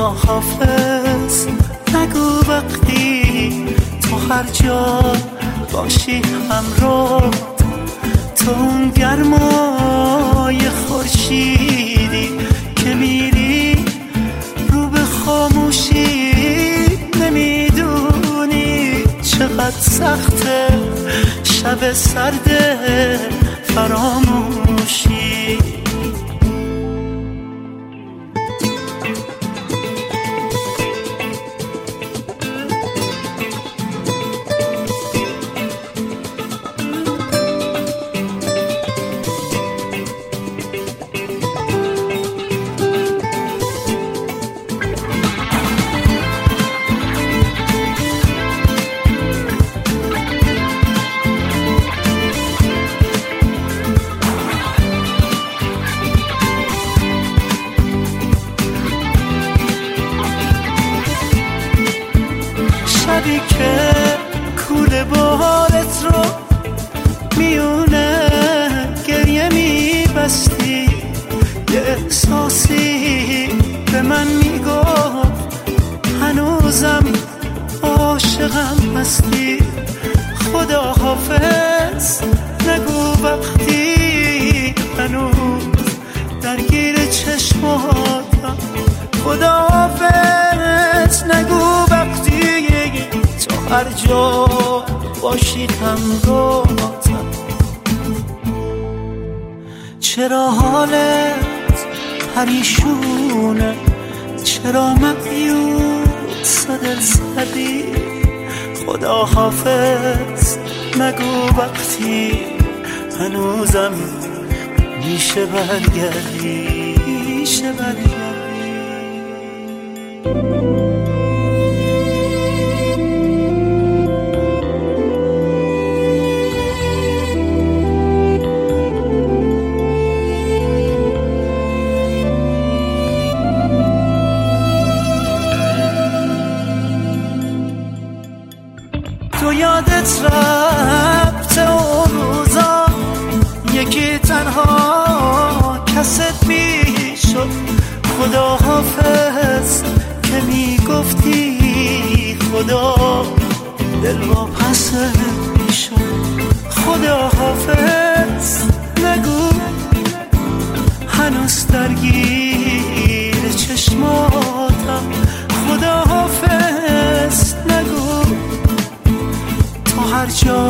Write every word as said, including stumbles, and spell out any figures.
حافظ نگو وقتی تو هر جا باشی همراه، تو اون گرمای خورشیدی که میری رو به خاموشی، نمیدونی چقدر سخته شب سرد فراموشی. شبی که کوله بارت رو میونه گریه میبستی، یه احساسی به من میگفت هنوزم عاشقم هستی. خدا حافظ نگو وقتی هنوز درگیر چشماتم، خدا حافظ نگو وقتی تو هر جا باشی همراهتم. چرا حالت پریشونه، چرا مایوس و دل زدی؟ خدا حافظ نگو وقتی هنوزم میشه برگردی، میشه برگردی. تو یادت رفته اون روزا یکی تنها کست میشد، خدا حافظ که میگفتی خدا دل با پس میشد. خدا حافظ نگو هنوز درگیر چشماتم، خدا حافظ نگو تو هر جا